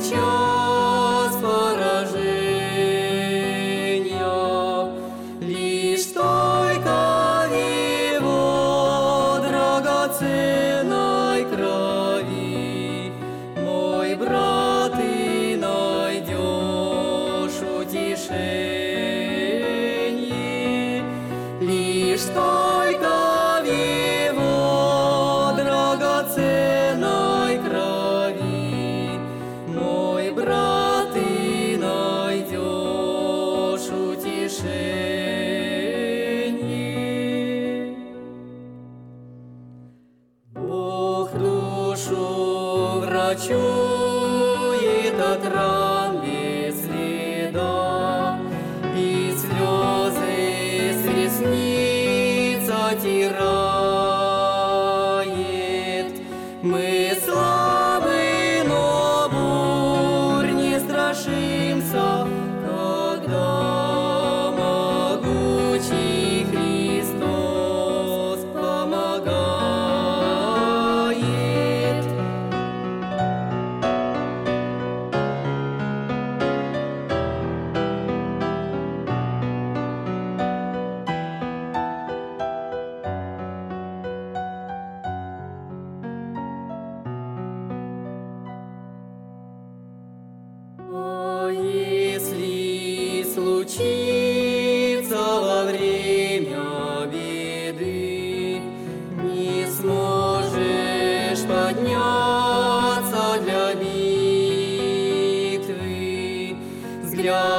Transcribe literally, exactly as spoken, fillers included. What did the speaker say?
час поражения, лишь только в Его драгоценной крови, мой брат, ты найдешь утешение, лишь только в Его драгоценной крови, мой брат, ты найдешь утешение. Бог душу врачует от ран без следа, и слезы с ресниц отирает. Мы слабы, но бурь не страшимся, когда могучий Христос помогает. А если случится во время беды, не сможешь подняться для битвы, взгляд